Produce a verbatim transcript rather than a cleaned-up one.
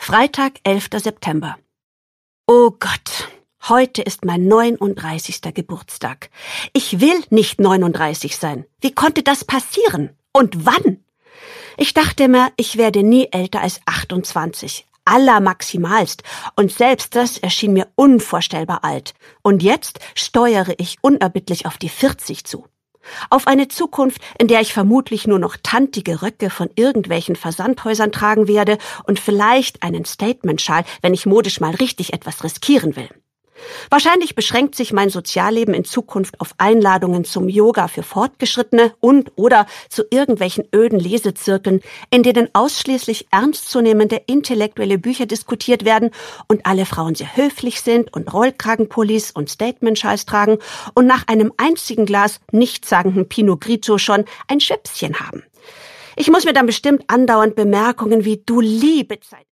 Freitag, elfter September. Oh Gott, heute ist mein neununddreißigster Geburtstag. Ich will nicht neununddreißig sein. Wie konnte das passieren? Und wann? Ich dachte mir, ich werde nie älter als achtundzwanzig. Allermaximalst. Und selbst das erschien mir unvorstellbar alt. Und jetzt steuere ich unerbittlich auf die vierzig zu. Auf eine Zukunft, in der ich vermutlich nur noch tantige Röcke von irgendwelchen Versandhäusern tragen werde und vielleicht einen Statement-Schal, wenn ich modisch mal richtig etwas riskieren will. Wahrscheinlich beschränkt sich mein Sozialleben in Zukunft auf Einladungen zum Yoga für Fortgeschrittene und oder zu irgendwelchen öden Lesezirkeln, in denen ausschließlich ernstzunehmende intellektuelle Bücher diskutiert werden und alle Frauen sehr höflich sind und Rollkragenpullis und Statement-Schals tragen und nach einem einzigen Glas nichtssagenden Pinot Grigio schon ein Schwäpschen haben. Ich muss mir dann bestimmt andauernd Bemerkungen wie „du liebe Zeit"